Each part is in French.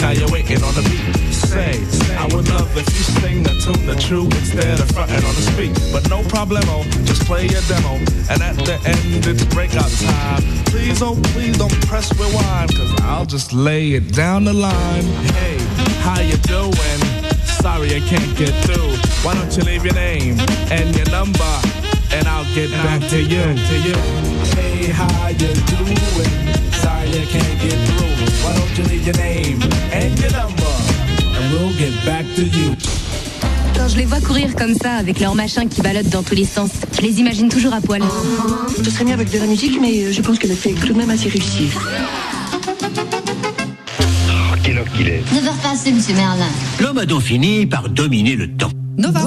now you're waiting on the beat. Say, I would love if you sing the tune the true instead of fronting on the speak. But no problemo, just play your demo. And at the end it's breakout time. Please, oh please don't press rewind, cause I'll just lay it down the line. Hey, how you doing? Sorry I can't get through. Why don't you leave your name and your number, and I'll get back to you. Hey, how you doing? Sorry I can't get through. Why don't you leave your name and your number, and we'll get back to you. Quand je les vois courir comme ça, avec leurs machins qui ballottent dans tous les sens, je les imagine toujours à poil. Ce serait mieux avec de la musique, mais je pense que l'effet est tout de même assez réussi. Quelle heure qu'il est? 9h passées, monsieur Merlin. L'homme a donc fini par dominer le temps. Nova.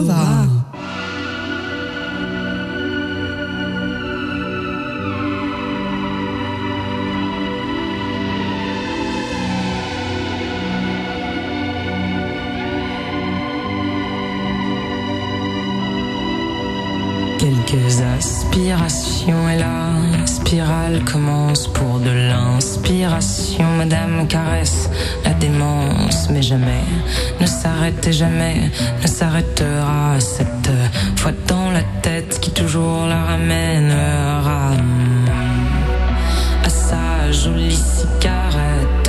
Quelques aspirations et la spirale commence pour de l'inspiration. Madame caresse la démence, mais jamais ne s'arrête et jamais ne s'arrêtera. Cette fois dans la tête qui toujours la ramènera à sa jolie cigarette,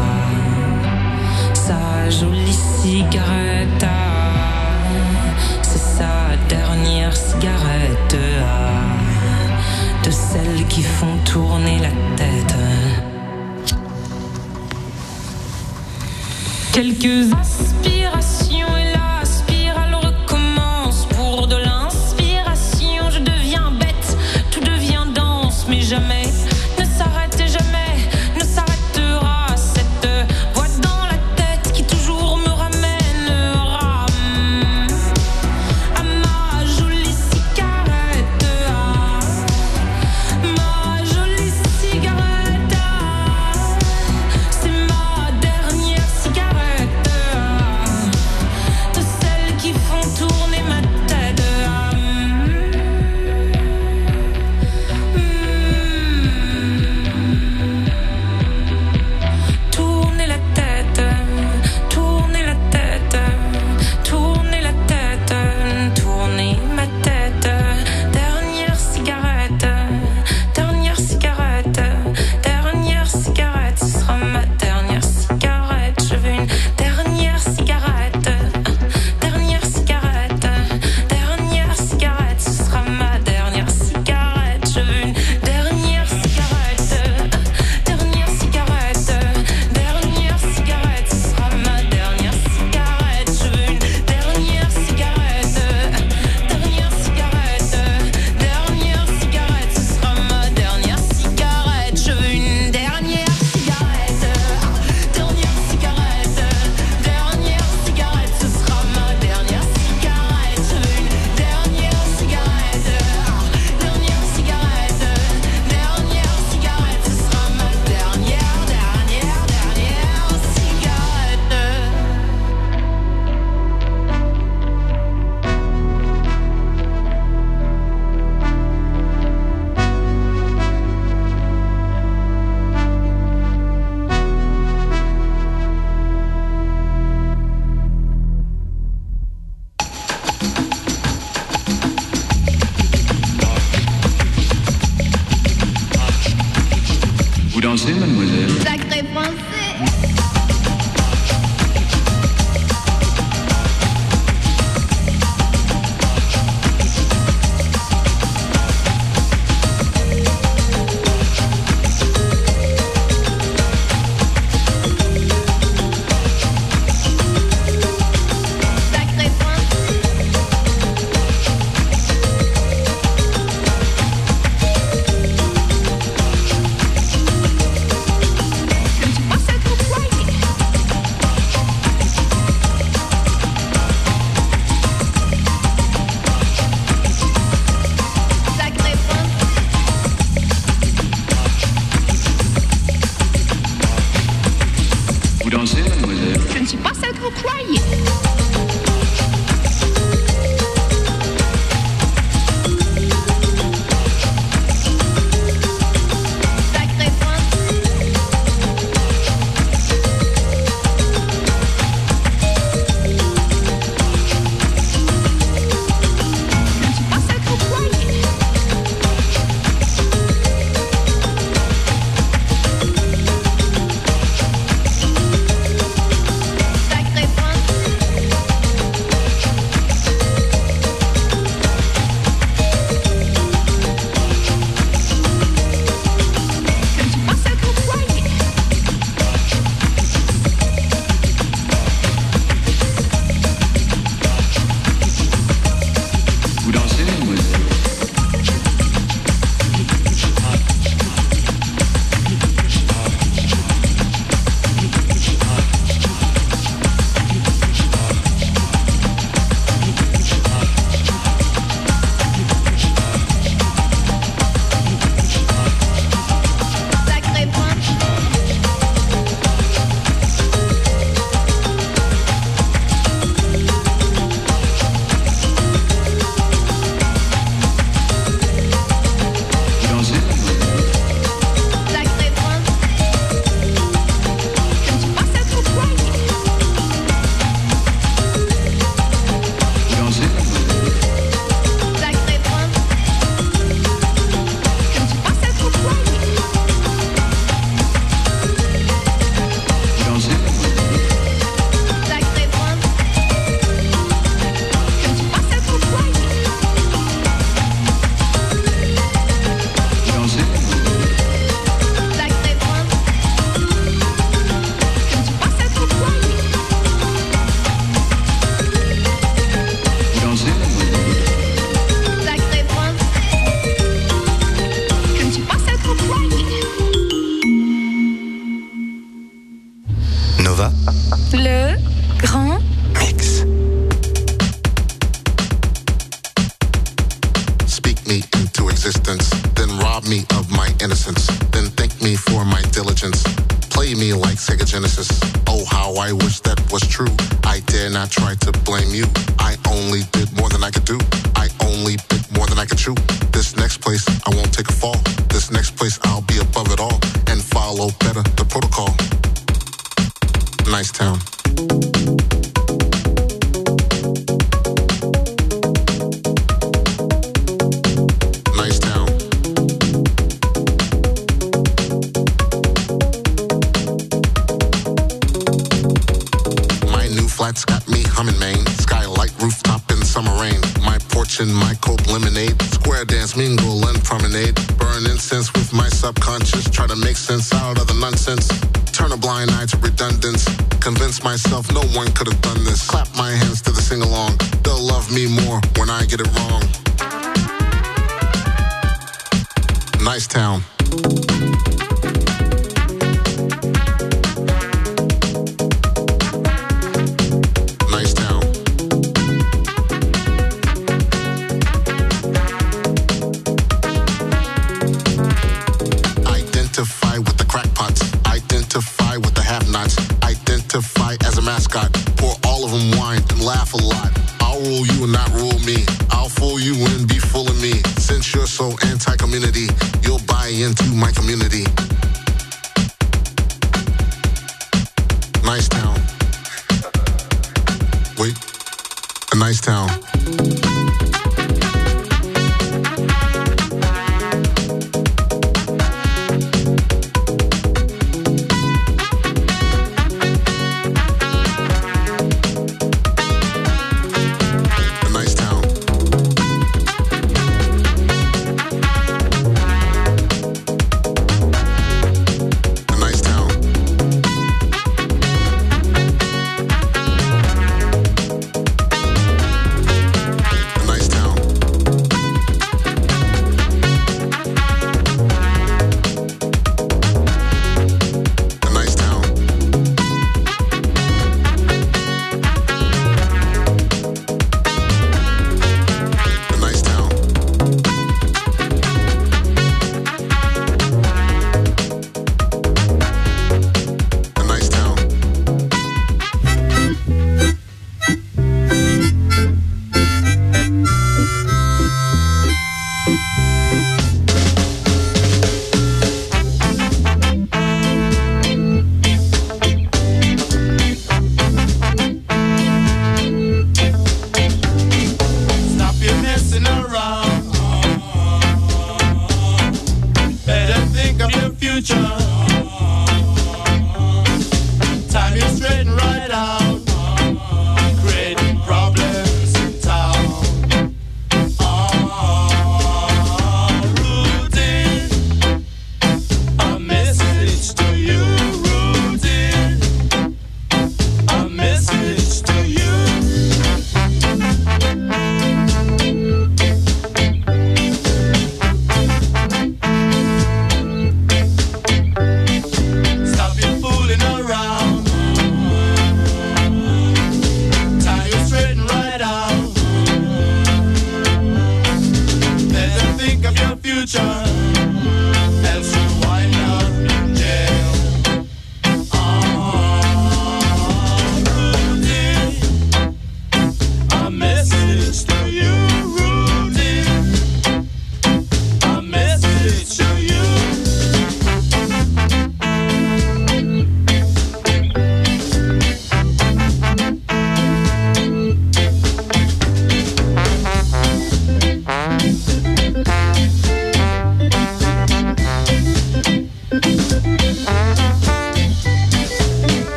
à sa jolie cigarette. C'est sa dernière cigarette, de celles qui font tourner la tête. Quelques aspirations et la spirale recommence. Pour de l'inspiration, je deviens bête, tout devient dense, mais jamais ne s'arrête et jamais ne s'arrêtera. Cette voix dans la tête qui toujours me ramènera à ma jolie cigarette, à ma jolie cigarette. C'est ma dernière cigarette, de celles qui font tourner ma tête. Tourner la tête, tourner la tête, tourner la tête, tourner ma tête. Dernière cigarette, dernière cigarette, dernière cigarette. Ce sera ma dernière cigarette. Je veux une dernière cigarette, dernière cigarette, dernière cigarette. Ce sera ma dernière cigarette. Je veux une dernière cigarette, dernière cigarette, dernière cigarette. Ce sera ma dernière cigarette. Je veux une dernière cigarette, dernière cigarette, dernière cigarette. Ce sera ma dernière cigarette. Je veux une dernière cigarette, dernière cigarette, dernière cigarette. Ce sera ma dernière cigarette. Je veux une dernière cigarette, dernière cigarette, dernière cigarette. Ce sera ma dernière Vous dansez, mademoiselle? Sacré français. Sacré français. Je ne suis pas celle que vous croyez. Sacré français. Vous dansez, mademoiselle? Je ne suis pas celle que vous croyez. Sacré français. Le Grand Mix. Speak me into existence, then rob me of my innocence, then thank me for my diligence. Play me like Sega Genesis. Oh, how I wish that was true. I dare not try to blame you. I only did more than I could do. I only bit more than I could chew. This next place, I won't take a fall. This next place, I'll be above it all and follow better the protocol. Nice town. Nice town. My new flat's got me humming, man. Skylight, rooftop, in summer rain. My porch and my cold lemonade. Square dance, mingle, and promenade. Burn incense with my subconscious. Try to make sense out of the nonsense. Turn a blind eye to redundance. Convince myself no one could have done this. Clap my hands to the sing-along. They'll love me more when I get it wrong. Nice town. Nice town. Identify with the crackpots. Identify with the have-nots. Identify as a mascot. Pour all of them wine and laugh a lot. I'll rule you and not rule me. I'll fool you and be full of me. Since you're so anti-community, you'll buy into my community. Nice town. Wait, a nice town.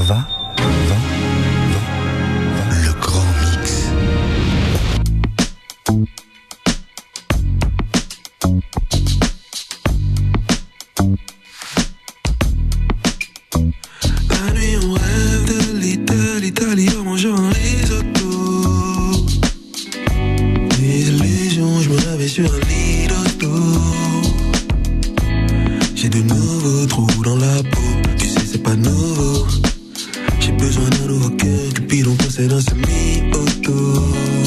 va, le grand mix. La nuit on rêve de l'Italie en mangeant un risotto. Des illusions, je me réveille sur un lit d'auto. J'ai de nouveaux trous dans la peau, tu sais c'est pas nouveau. J'ai besoin d'un nouveau cœur, Cupidon possède un semi-auto.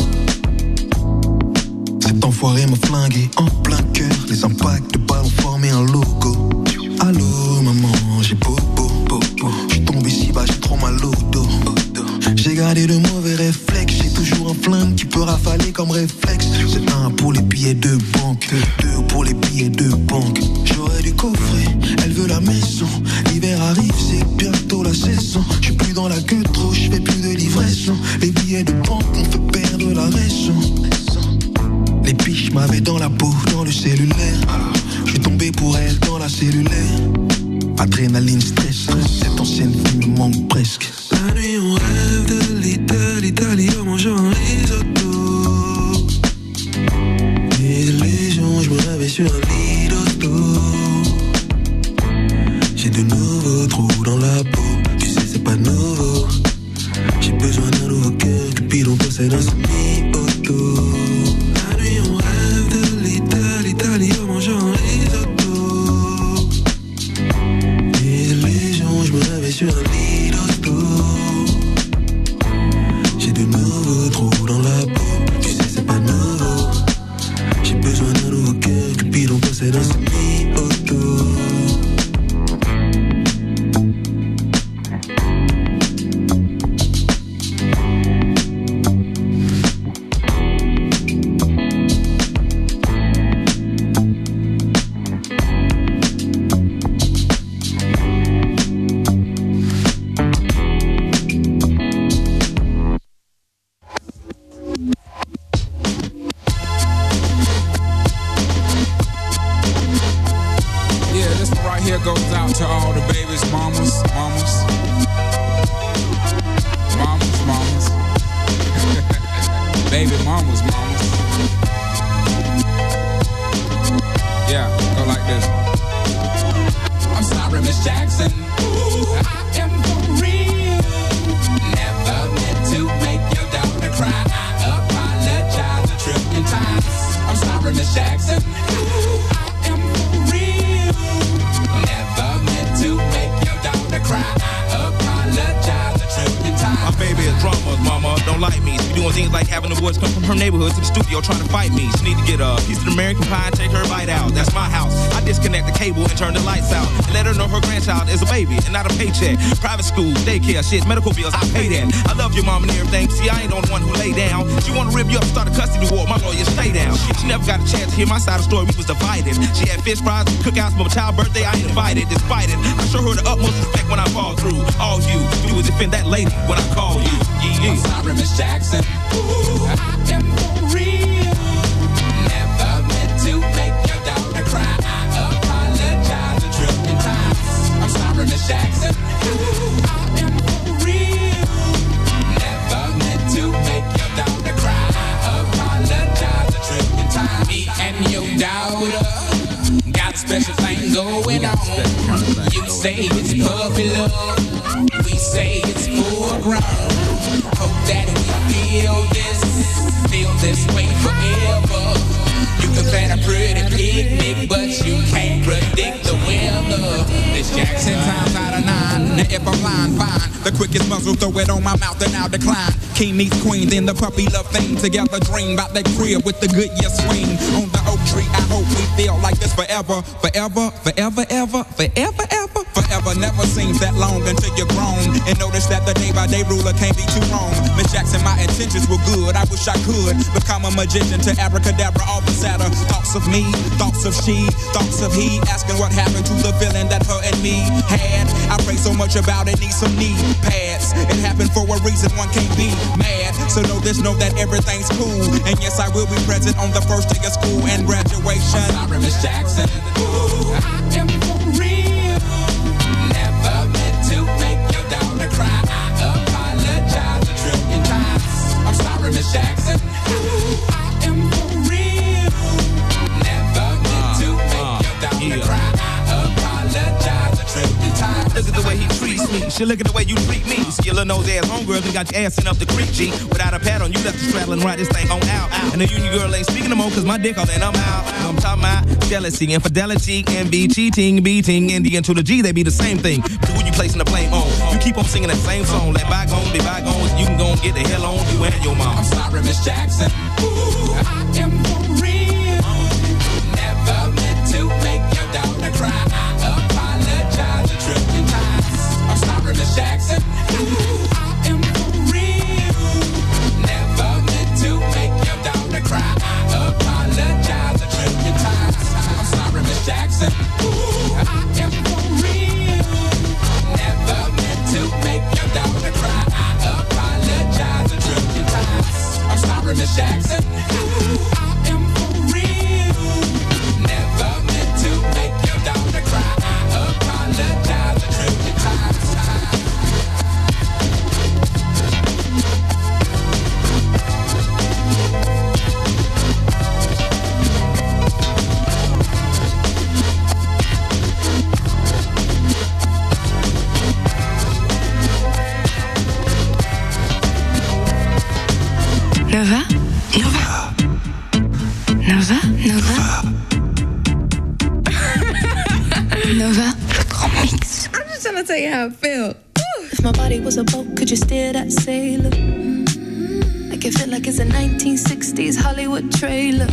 Cet enfoiré m'a flingué en plein cœur, les impacts de balles ont formé un logo. Allô maman, j'ai bobo, j'suis tombé si bas, j'ai trop mal au dos. J'ai gardé de mauvais réflexes, j'ai toujours un flingue qui peut rafaler comme réflexe. C'est un pour les billets de banque, deux pour les billets de banque. J'aurais du coffret, elle veut la maison. L'hiver arrive, c'est bientôt la saison. J'suis plus dans la queue trop, j'fais plus de livraison. Les billets de banque m'ont fait perdre la raison. Les piches m'avaient dans la peau, dans le cellulaire. J'suis tombé pour elle dans la cellulaire. Adrénaline, stress, cette ancienne vie me manque presque. La nuit on rêve de l'Italie en mangeant un risotto. Des illusions, je me réveille sur un lit d'auto. J'ai de nouveaux trous dans la peau, tu sais c'est pas nouveau. J'ai besoin d'un nouveau cœur, Cupidon possède un semi-auto. La nuit on rêve de l'Italie en mangeant un risotto. Des illusions, je me réveille sur un lit d'auto. J'ai de nouveaux trous dans la peau, tu sais c'est pas nouveau. J'ai besoin d'un nouveau cœur, Cupidon possède un semi-auto. Trying to fight me. She need to get a piece of American pie and take her bite out. That's my house. I disconnect the cable and turn the lights out. And let her know her grandchild is a baby and not a paycheck. Private school, daycare, shit, medical bills, I pay that. I love your mom and everything. See, I ain't the only one who lay down. She wanna rip you up, start a custody war. My lawyer, stay down. She never got a chance to hear my side of the story. We was divided. She had fish fries, cookouts for my child's birthday. I ain't invited. Despite it, I show her the utmost respect when I fall through. All you do is defend that lady when I call you. Yeah. I'm sorry, Miss Jackson. Ooh, I am for real. Miss Jackson, I am for real. Never meant to make your daughter cry. I apologize a trillion times. Me and your daughter got a special thing going on. You say it's puppy love, we say it's full grown. Hope that we feel this way forever. You can plan a pretty picnic, but you can't predict the weather. Miss Jackson, times out of 9. Now if I'm lying, fine. The quickest muzzle, throw it on my mouth and I'll decline. King meets queen, then the puppy love thing. Together dream about that crib with the good year swing. On the oak tree, I hope we feel like this forever. Forever, forever, ever, forever, ever. Forever never seems that long until you're grown. And notice that the day-by-day ruler can't be too wrong. Miss Jackson, my intentions were good. I wish I could become a magician to abracadabra all the sadder. Thoughts of me, thoughts of she, thoughts of he. Asking what happened to the feeling that her and me had. I pray so much about it, need some knee pads. It happened for a reason, one can't be mad. So know this, know that everything's cool. And yes, I will be present on the first day of school and graduation. I'm sorry, Miss Jackson. Ooh, I am for real. Never meant to make your daughter cry. look at the way you treat me. Skillin' those ass homegirls and got your ass sent up the creek, G. Without a pad on, you left the straddle and ride this thing on out. And the union girl ain't speaking no more, cause my dick all in, I'm out. I'm talking about jealousy, infidelity, envy, cheating, beating, and the N to the G, they be the same thing. But who you placing the blame on? You keep on singing that same song. Let bygones be bygones, you can go and get the hell on you and your mom. I'm sorry, Miss Jackson. Ooh, I am for real. Never meant to make your daughter cry. I apologize a trillion times. I'm sorry, Miss Jackson. Ooh, I am for real. Never meant to make your daughter cry. I apologize a trillion times. I'm sorry, Miss Jackson. Ooh, I am for real. Never meant to make your daughter cry. I apologize a trillion times. I'm sorry, Miss Jackson. Ooh, I am for real. Never meant to make your daughter cry. I apologize a trillion times. Nova? Nova? Nova? Nova, le grand mix. I'm just trying to tell you how I feel. If my body was a boat, could you steer that sailor? Make it feel like it's a 1960s Hollywood trailer.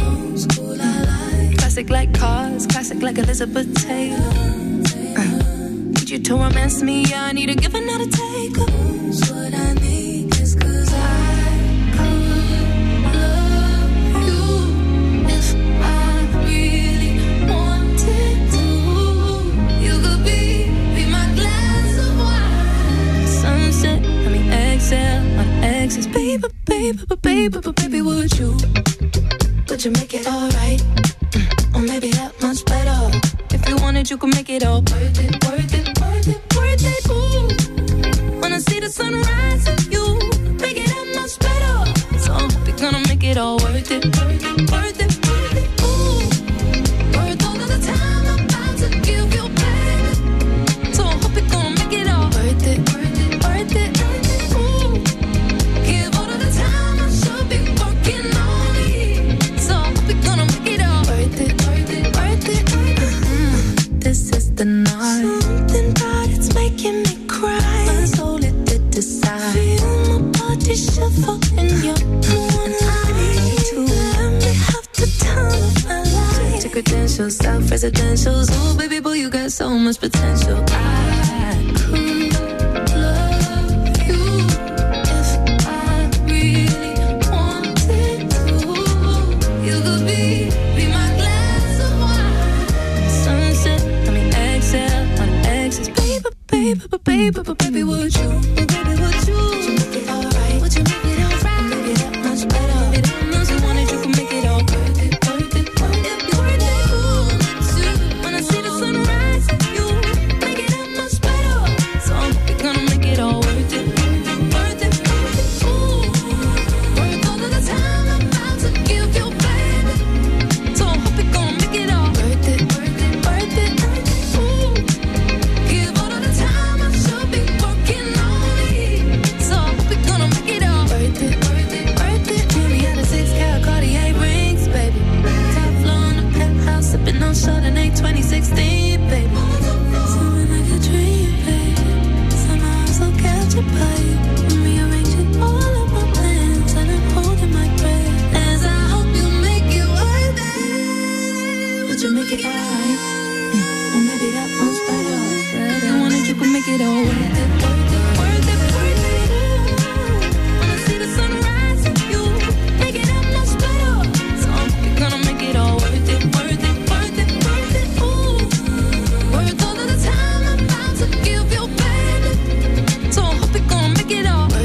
Classic like cars, classic like Elizabeth Taylor. Need you to romance me, yeah, I need a give and not a take. What I need is 'cause I could love you if I really wanted to. You could be my glass of wine. Sunset, I mean exhale, my exes. Baby, baby, would you make it alright? Or maybe that much better. If you wanted, you could make it all worth it, worth it, worth it, worth it. Ooh, when I see the sunrise and you make it that much better. So I hope you're gonna make it all worth it, worth it, worth it, worth it. Ooh, worth all of the time I'm about to give you, baby. So I hope you're gonna make it all worth it, worth it, worth it, worth it. Ooh, give all of the time I should be working on it. So I hope you're gonna make it all worth it, worth it, worth it. This is the night. Something about it's making me cry. My soul it did decide. Feel my body shiver in your moonlight. To let me have the time of my life. Check your credentials, self-residentials. Oh baby boy, you got so much potential. I could love you if I really wanted to. You could be my glass of wine. Sunset, I mean exhale, my exes. Baby, would you? Baby, would you? Would you make it alright? Would you make it alright? Maybe that much better. Maybe that much you wanted, you can make it all worth it, worth it, worth it, worth it. Ooh, when I see the sunrise, you make it that much better. So I hope you're gonna make it all worth it, worth it, worth it. Ooh, worth all of the time I'm about to give you, baby. So I hope you're gonna make it all worth it, worth it, worth it, worth it. Ooh, give all of the time I should be working on it. So I hope you're gonna make it all worth it, worth it, worth it. Give me out of 6-carat Cartier rings, baby. Top floor in the penthouse, sipping on Chardonnay 2016, baby. Something like a dream, baby. Somehow I'm so captured by you. I'm rearranging all of my plans and I'm holding my breath as I hope you make it worth it. Would you make it alright? Or maybe that much better. If you wanted, you could make it all worth it, worth it, worth it, worth it. When I see the sunrise, you make it that much better. So I hope you're gonna make it all worth it, worth it, worth it, worth it. Ooh, worth all of the time I'm about to give you, baby. So I hope you're gonna make it all worth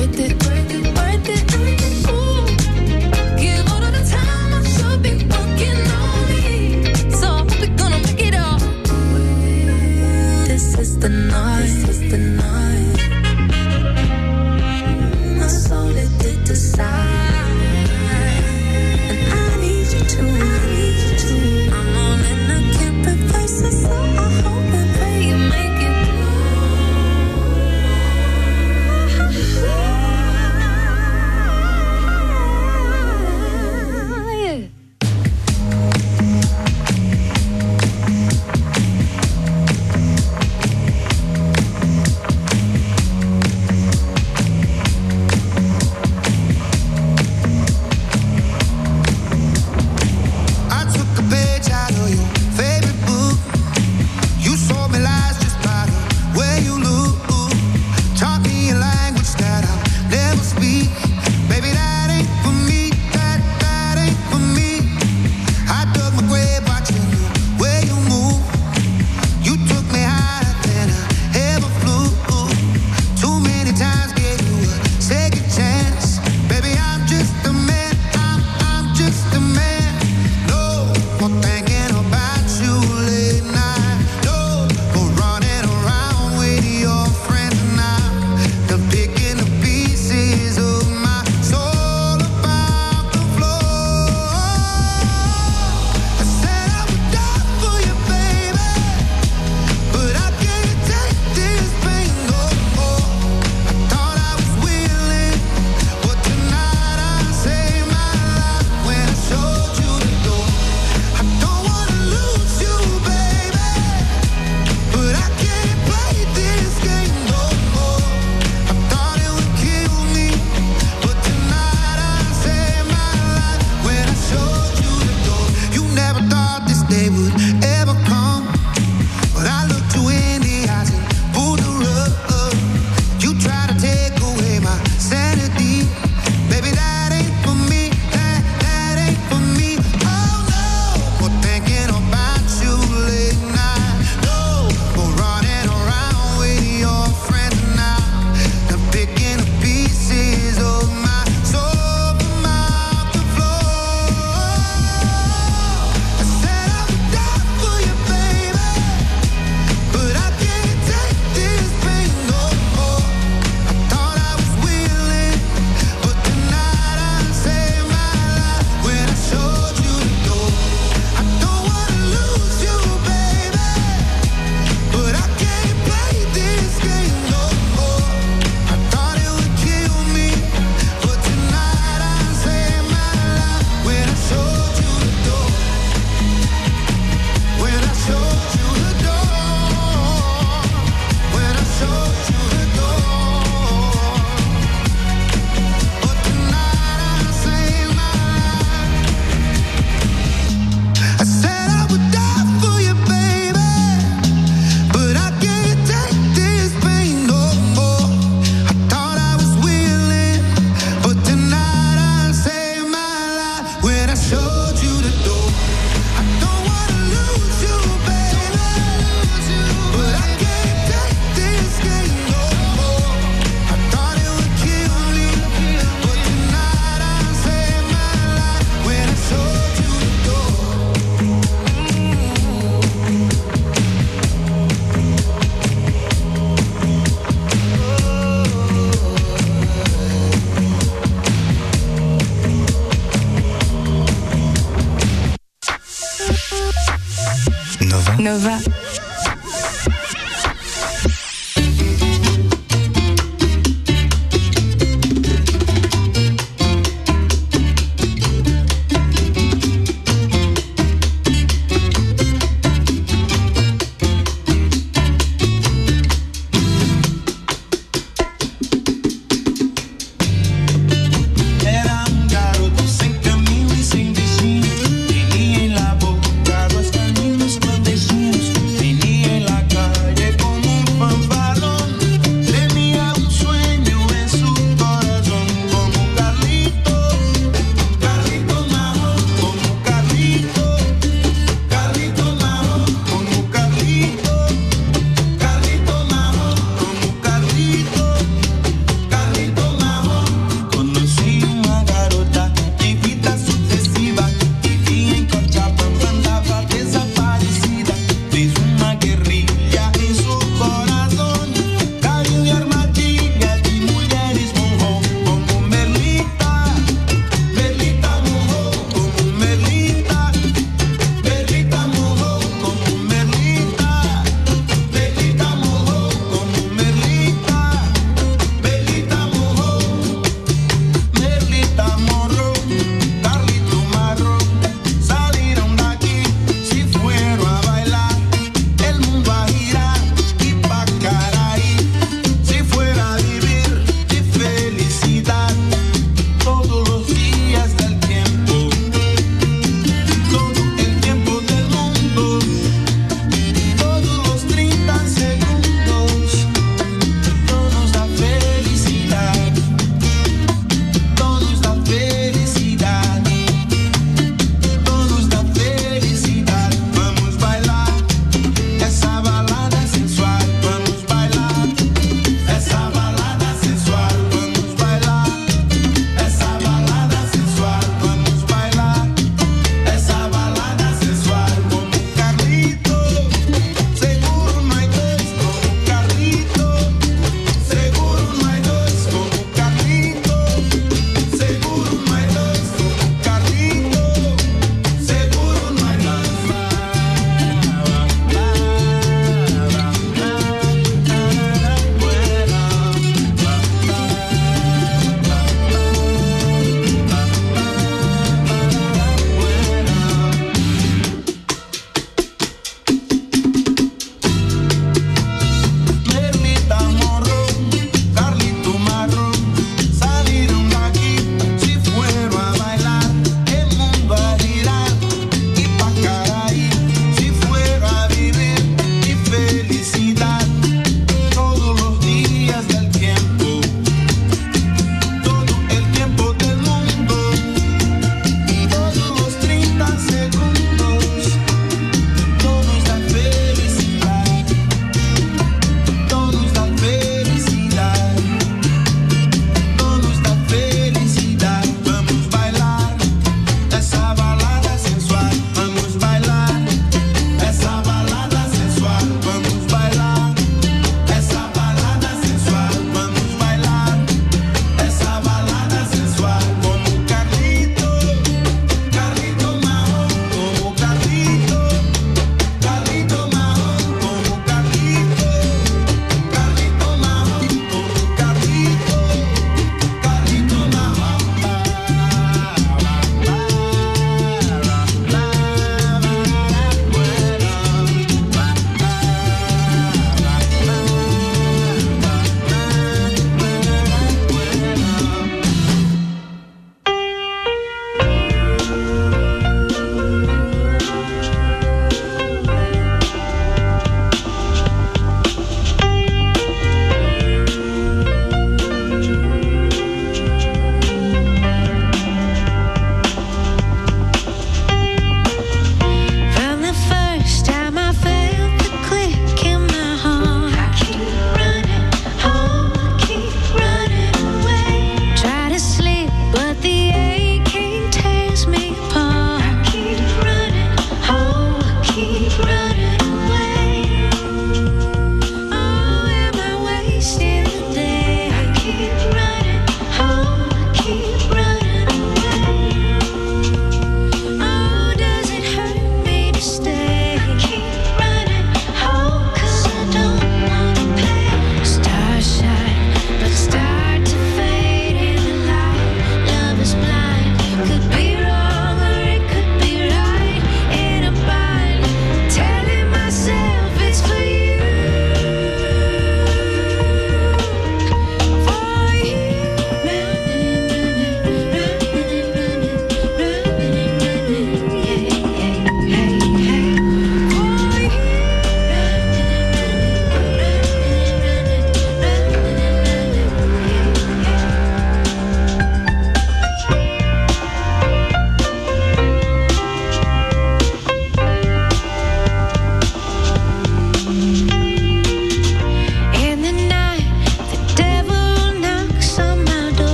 Nova. Sem destino, tem em la boca, duas caminhos clandestinos.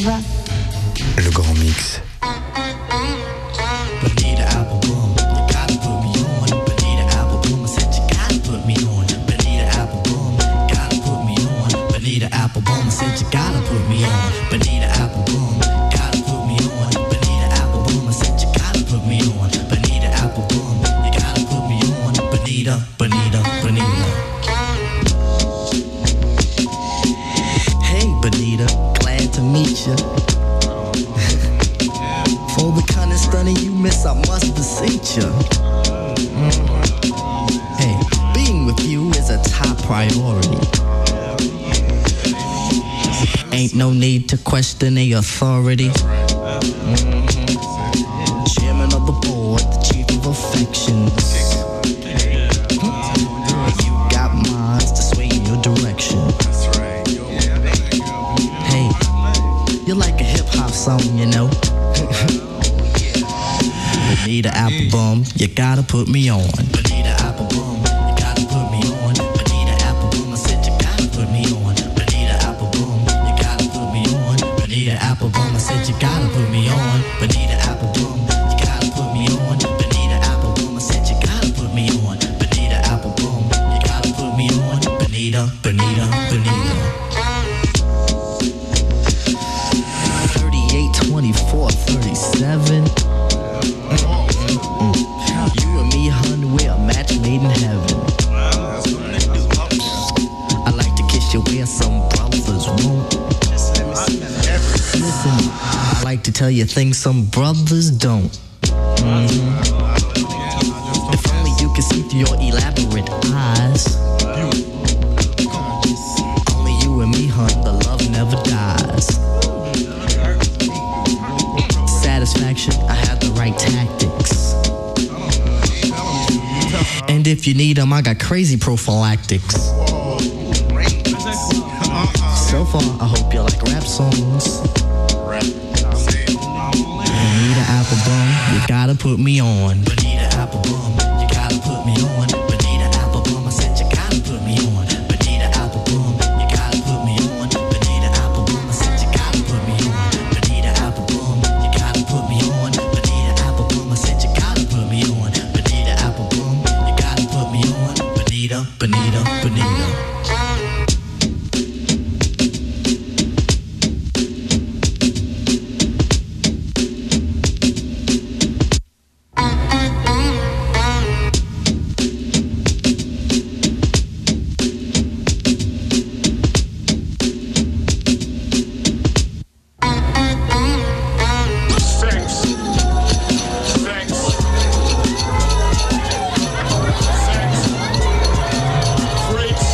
va. Le grand mix. Bonita Applebum, you gotta put me on. Bonita Applebum, I said you gotta put me on. Bonita Applebum, gotta put me on. Bonita Applebum, I said you gotta put me on. Bonita Applebum, gotta put me on. Bonita Applebum, I said you gotta put me on. Bonita Applebum, you gotta put me on. Bonita, Bonita, Bonita. Hey Bonita, glad to meet ya. For the kind of stunning you miss, I must beseech ya. Hey, being with you is a top priority. Ain't no need to question the authority. Chairman of the board, the chief of affections. You got minds to sway in your direction. Hey, you're like a hip-hop song, you know. Bonita Applebum, you gotta put me on. Bonita Applebum, you gotta put me on. Bonita Applebum, I said you gotta put me on. Bonita Applebum, you gotta put me on. Bonita Applebum, I said you gotta put me on. Bonita Applebum, you gotta put me on. Bonita Applebum, I said you gotta put me on. Bonita Applebum, you gotta put me on. Bonita, Bonita, Bonita. 38, 24, 37. You and me, hun, we're a match made in heaven. I like to kiss you where some brothers won't. Listen, I like to tell you things some brothers don't. If only you could see through your elaborate eyes. Only you and me, hun, the love never dies. Satisfaction, I have the right tactics. And if you need them, I got crazy prophylactics. So far, I hope you like rap songs. Bonita Applebum, you gotta put me on. Bonita Applebum, you gotta put me on. Bonita Applebum, I said you gotta put me on. Bonita Applebum, you gotta put me on. Bonita Applebum, I said you gotta put me on. Bonita Applebum, you gotta put me on. Bonita Applebum, I said you gotta put me on. Bonita Applebum, you gotta put me on. Bonita, Bonita, Bonita. Freaks.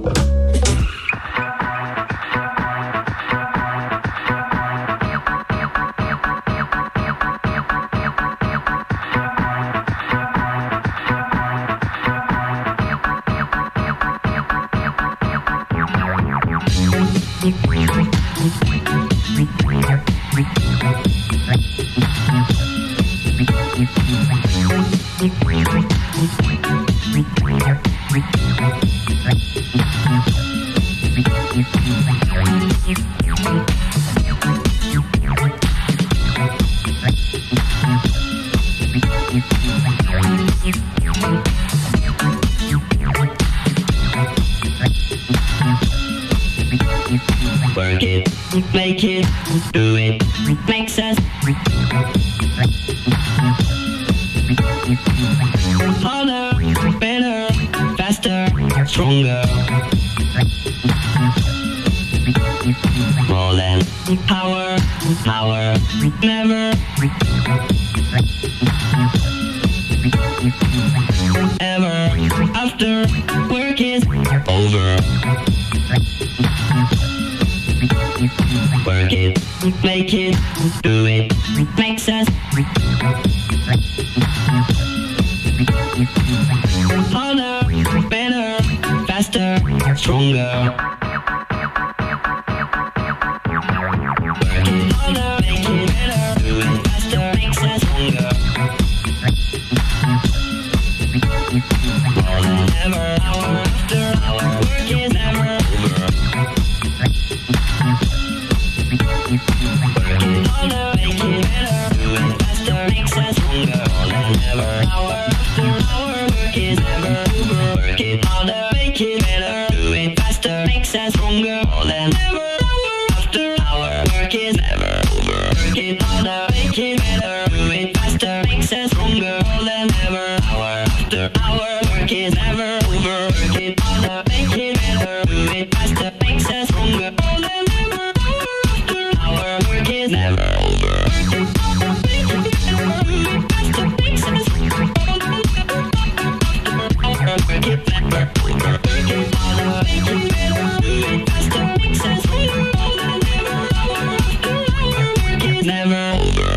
Work it, make it, do it, makes us harder, better, faster, stronger. More than power, power, never. Ever after work is over. Work it, make it, do it, makes us harder, better, faster, stronger. Work it harder, make it better, do it faster, makes us stronger. More than ever, hour after hour, work is never over. Work it harder, make it better, do it faster, makes us stronger. More than ever, hour after hour, work is never over. Work it harder, make it better, do it faster, makes us stronger. More than ever, hour after hour, work is never over. Work it harder, make it better, do it faster, makes us stronger. More than ever, hour after hour, work is never over. Work it harder, make it better, do it faster, makes us stronger. More than ever, hour after hour, work is never over. Work it harder, make it better, do it faster, makes us stronger. More than ever, hour after hour, work it never over. Work it harder, make it better, do it faster, makes us stronger. More than ever, hour after hour, work is never over.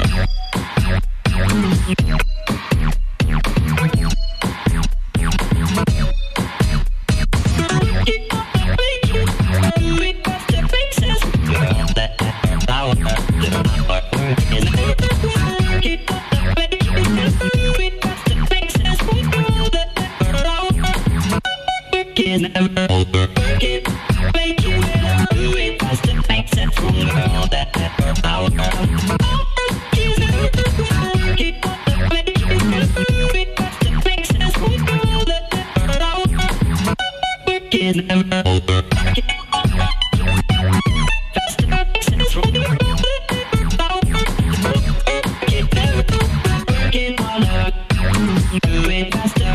Is never over. Work it, make it better, do it faster, makes it stronger. All that ever power. Work is never over. Work it, make it better, do it faster, makes it stronger. All that ever power. Work is never over. Work it faster, makes it stronger. All that ever power. Work it never over. Work it harder, do it faster.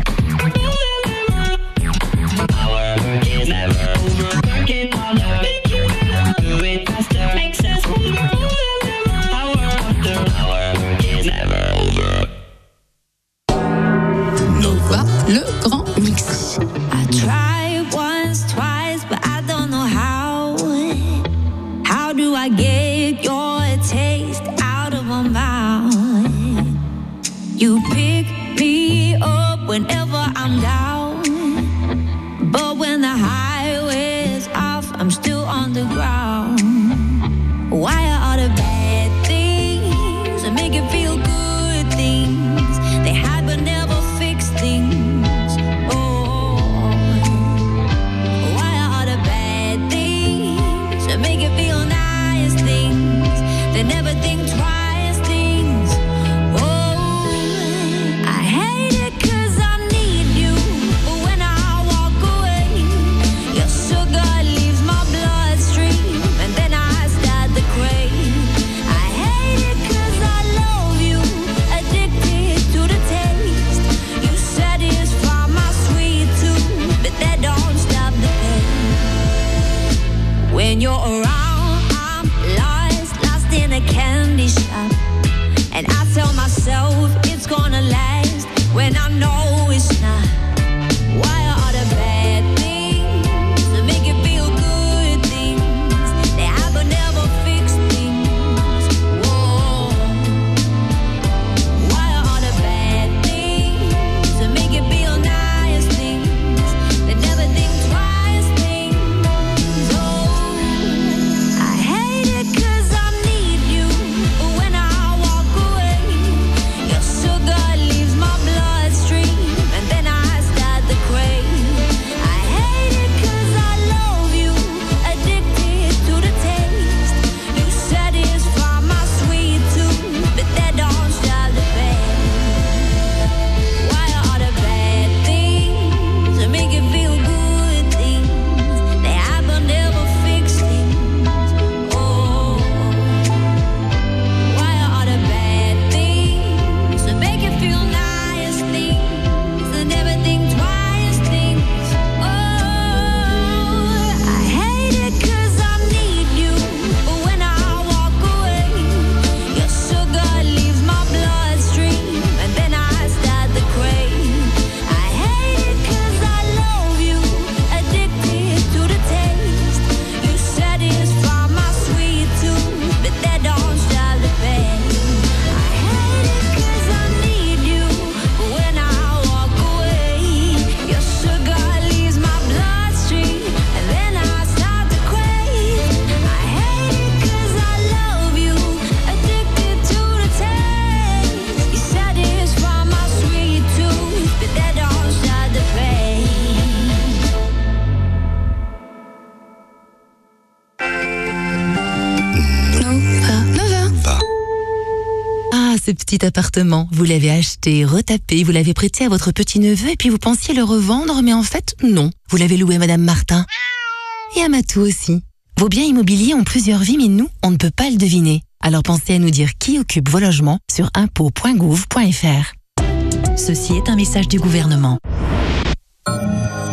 Work is never over. Work it harder, make it better, do it faster, makes us stronger. Hour after hour, work is never over. Nova, le grand mix. I tried once, twice, but I don't know how. How do I get your taste out of my mouth? You pick me up whenever I'm down. But when the highway's off, I'm still on the ground. Why are all the bad things that make it feel good things? They hide but never fix things. Oh, why are all the bad things that make it feel nice things? They never think twice things. Oh, I hate it 'cause I need you. ce petit appartement. Vous l'avez acheté, retapé, vous l'avez prêté à votre petit-neveu et puis vous pensiez le revendre, mais en fait, non. Vous l'avez loué à Madame Martin. Et à Matou aussi. Vos biens immobiliers ont plusieurs vies, mais nous, on ne peut pas le deviner. Alors pensez à nous dire qui occupe vos logements sur impôts.gouv.fr. Ceci est un message du gouvernement.